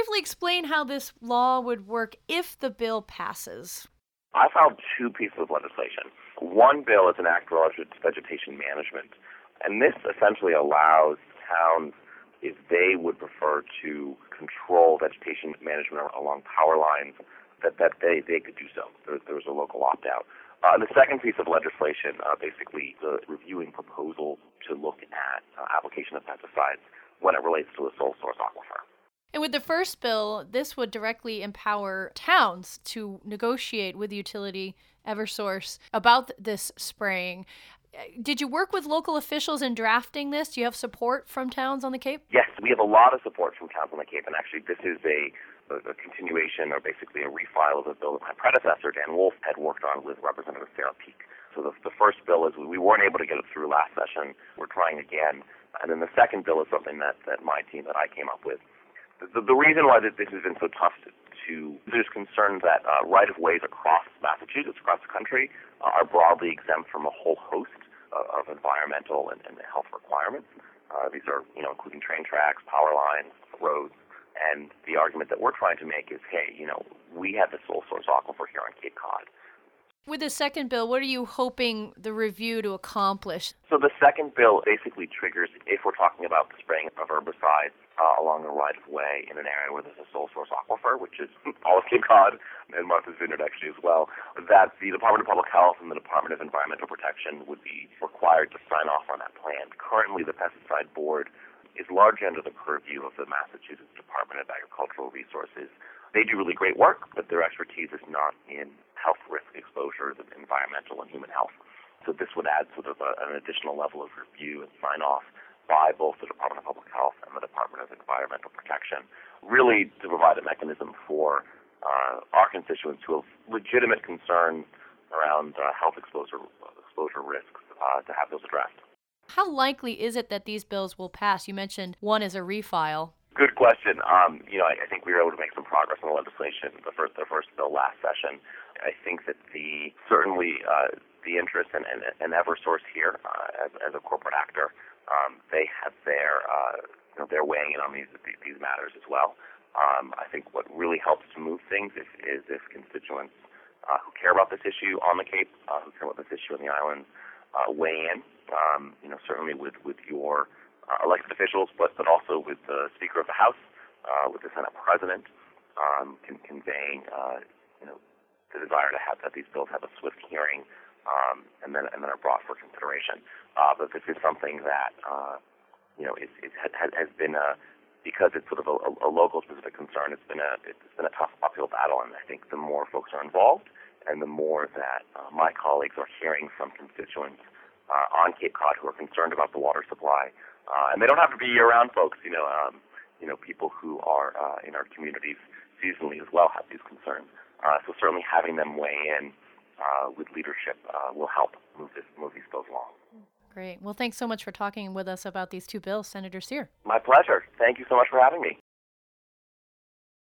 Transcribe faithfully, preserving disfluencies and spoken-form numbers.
briefly explain how this law would work if the bill passes? I filed two pieces of legislation. One bill is an act related to vegetation management, and this essentially allows towns, if they would prefer to control vegetation management along power lines, that, that they, they could do so. There, there was a local opt-out. Uh, the second piece of legislation, uh, basically uh, reviewing proposals to look at uh, application of pesticides when it relates to a sole source aquifer. And with the first bill, this would directly empower towns to negotiate with the utility Eversource about this spraying. Did you work with local officials in drafting this? Do you have support from towns on the Cape? Yes, we have a lot of support from towns on the Cape, and actually this is a, a, a continuation or basically a refile of a bill that my predecessor, Dan Wolf, had worked on with Representative Sarah Peak. So the, the first bill is we weren't able to get it through last session. We're trying again. And then the second bill is something that, that my team, that I came up with. The, the reason why this has been so tough to, to there's concerns that uh, right-of-ways across Massachusetts, across the country, uh, are broadly exempt from a whole host uh, of environmental and, and health requirements. Uh, these are, you know, including train tracks, power lines, roads. And the argument that we're trying to make is, hey, you know, we have the sole source aquifer here on Cape Cod. With the second bill, what are you hoping the review to accomplish? So the second bill basically triggers, if we're talking about the spraying of herbicides uh, along the right-of-way in an area where there's a sole source aquifer, which is all of Cape Cod and Martha's Vineyard actually as well, that the Department of Public Health and the Department of Environmental Protection would be required to sign off on that plan. Currently, the Pesticide Board is largely under the purview of the Massachusetts Department of Agricultural Resources. They do really great work, but their expertise is not in health risk exposures of environmental and human health. So this would add sort of a, an additional level of review and sign-off by both the Department of Public Health and the Department of Environmental Protection, really to provide a mechanism for uh, our constituents who have legitimate concerns around uh, health exposure, exposure risks uh, to have those addressed. How likely is it that these bills will pass? You mentioned one is a refile. Good question. Um, you know, I, I think we were able to make some progress on the legislation, the first, the first bill last session. I think that the certainly uh, the interest in, in, in Eversource here uh, as, as a corporate actor, um, they have their uh, you know, they're weighing in on these these matters as well. Um, I think what really helps to move things is, is if constituents uh, who care about this issue on the Cape, uh, who care about this issue on the islands, uh, weigh in. Um, you know, certainly with with your uh, elected officials, but but also with the Speaker of the House, uh, with the Senate President, um, con- conveying uh, you know the desire to have that these bills have a swift hearing, um, and then and then are brought for consideration. Uh, but this is something that uh, you know is, is, has, has been a because it's sort of a, a local specific concern. It's been a it's been a tough uphill battle, and I think the more folks are involved, and the more that uh, my colleagues are hearing from constituents uh, on Cape Cod who are concerned about the water supply, uh, and they don't have to be year-round folks. You know, um, you know, people who are uh, in our communities seasonally as well have these concerns. Uh, so certainly having them weigh in uh, with leadership uh, will help move this move these bills along. Great. Well, thanks so much for talking with us about these two bills, Senator Cyr. My pleasure. Thank you so much for having me.